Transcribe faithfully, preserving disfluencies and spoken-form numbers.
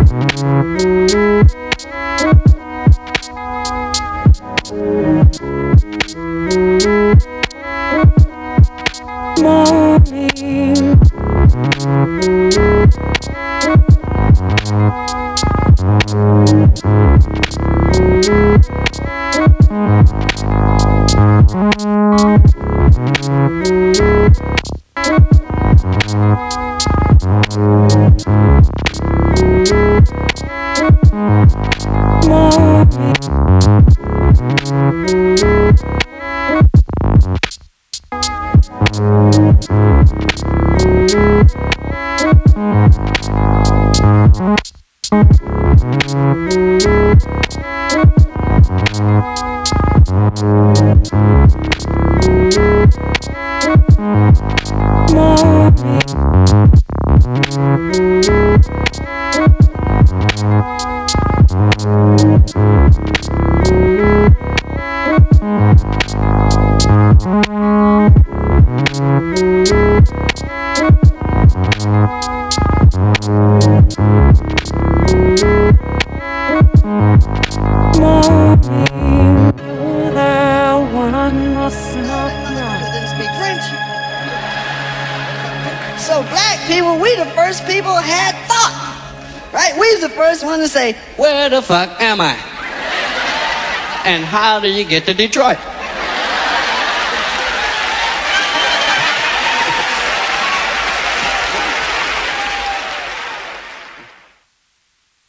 So black people, we the first people had thought, right? We was the first one to say, where the fuck am I? And how do you get to Detroit?